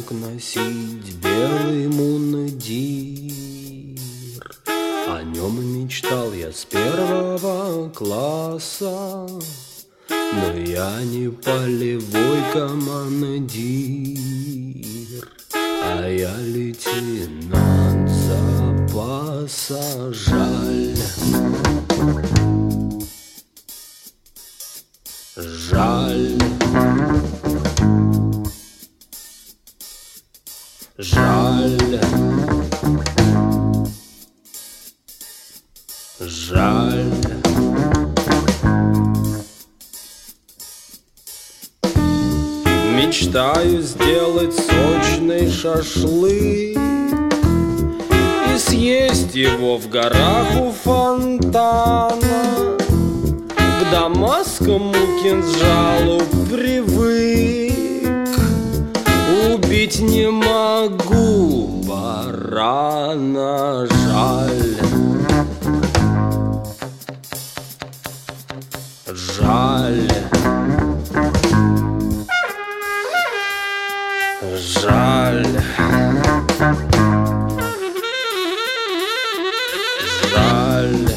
мог носить белый мундир. О нем мечтал я с первого класса, но я не полевой командир, а я лейтенант запаса. Жаль, жаль, жаль, жаль. Мечтаю сделать сочный шашлык и съесть его в горах у фонтана. К дамасскому кинжалу привык, убить не могу барана. Жаль, жаль, жаль, жаль.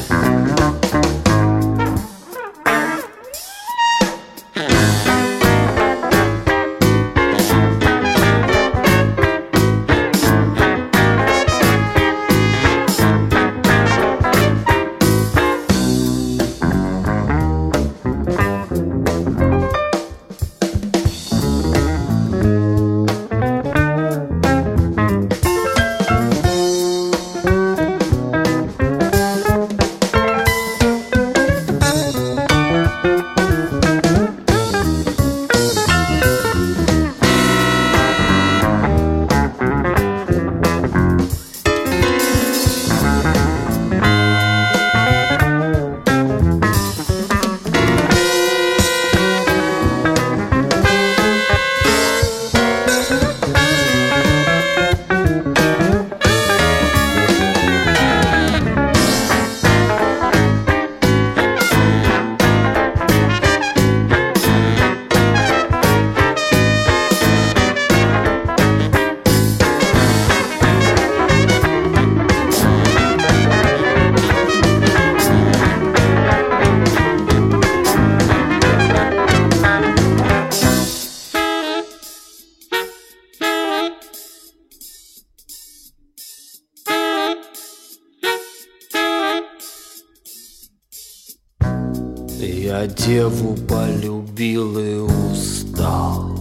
Я деву полюбил и устал.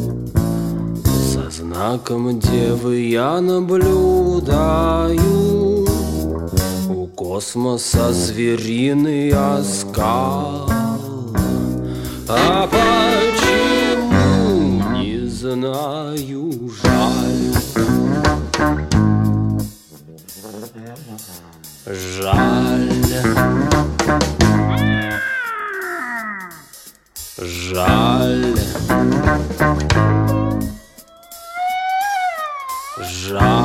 За знаком девы я наблюдаю. У космоса звериный оскал. А почему, не знаю, жаль. Жаль, жаль, жаль.